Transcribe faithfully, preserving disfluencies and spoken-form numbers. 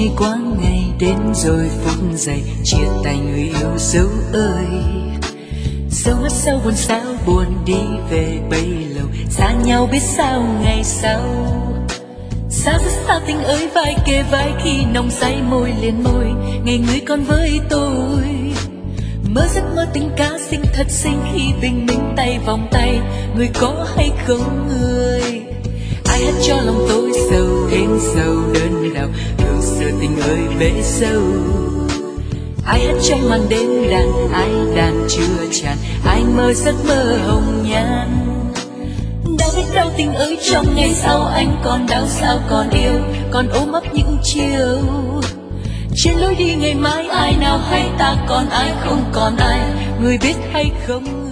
ngày qua ngày đến rồi phút giây chia tay người yêu dấu ơi. Dấu mắt sau buồn sao buồn đi về bấy lâu, xa nhau biết sao ngày sau. Xa rất xa tình ơi, vai kề vai khi nồng say môi liền môi, ngày người còn với tôi. Mơ giấc mơ tình ca xinh thật xinh khi bình minh tay vòng tay, người có hay không người? Ai hát cho lòng tôi sầu êm sầu đơn đau, yêu xưa tình ơi bể sâu. Ai hát trong màn đêm đàn, ai đàn chưa tràn, ai mơ giấc mơ hồng nhan. Đau biết đau tình ơi, trong ngày sau anh còn đau sao còn yêu, còn ôm ấp những chiều. Trên lối đi ngày mai ai nào hay ta còn ai không còn ai, người biết hay không?